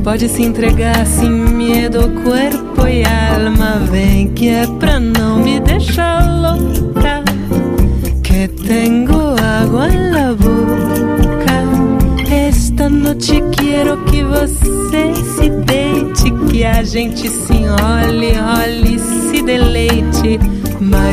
Pode se entregar sem medo, corpo e alma. Vem que é pra não me deixar louca, que tengo agua en la boca. Esta noite quero que você se deite, que a gente se enrole, role, se deleite. Mas